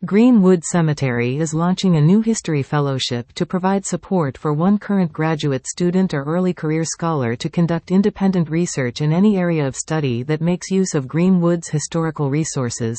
Greenwood Cemetery is launching a new history fellowship to provide support for one current graduate student or early career scholar to conduct independent research in any area of study that makes use of Greenwood's historical resources.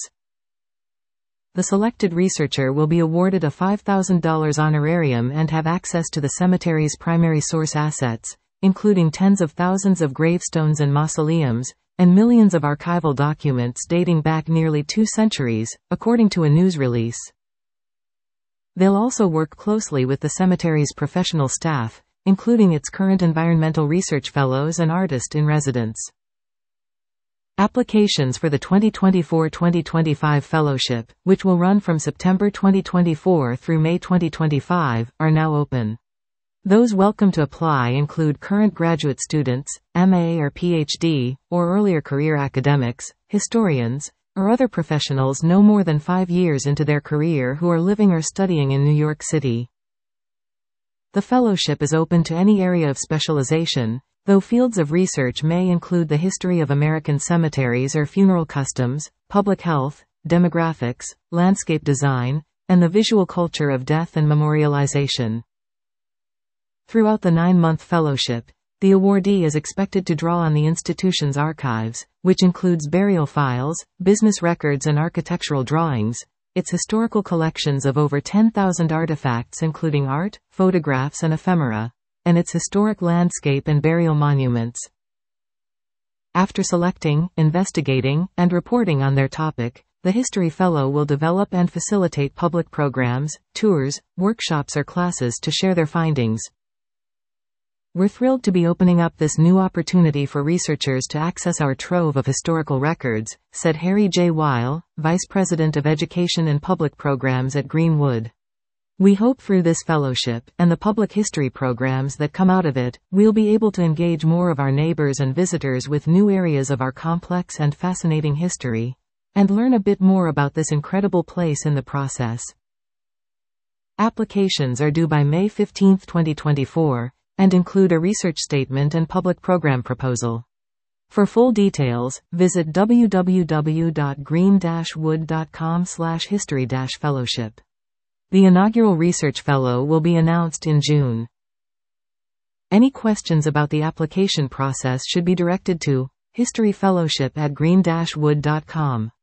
The selected researcher will be awarded a $5,000 honorarium and have access to the cemetery's primary source assets, including tens of thousands of gravestones and mausoleums, and millions of archival documents dating back nearly 2 centuries, according to a news release. They'll also work closely with the cemetery's professional staff, including its current environmental research fellows and artist-in-residence. Applications for the 2024-2025 fellowship, which will run from September 2024 through May 2025, are now open. Those welcome to apply include current graduate students, MA or PhD, or earlier career academics, historians, or other professionals no more than 5 years into their career who are living or studying in New York City. The fellowship is open to any area of specialization, though fields of research may include the history of American cemeteries or funeral customs, public health, demographics, landscape design, and the visual culture of death and memorialization. Throughout the 9-month fellowship, the awardee is expected to draw on the institution's archives, which includes burial files, business records and architectural drawings, its historical collections of over 10,000 artifacts including art, photographs and ephemera, and its historic landscape and burial monuments. After selecting, investigating, and reporting on their topic, the History Fellow will develop and facilitate public programs, tours, workshops or classes to share their findings. We're thrilled to be opening up this new opportunity for researchers to access our trove of historical records, said Harry J. Weil, Vice President of Education and Public Programs at Greenwood. We hope through this fellowship, and the public history programs that come out of it, we'll be able to engage more of our neighbors and visitors with new areas of our complex and fascinating history, and learn a bit more about this incredible place in the process. Applications are due by May 15, 2024. And include a research statement and public program proposal. For full details, visit www.green-wood.com/history-fellowship. The inaugural research fellow will be announced in June. Any questions about the application process should be directed to historyfellowship@green-wood.com.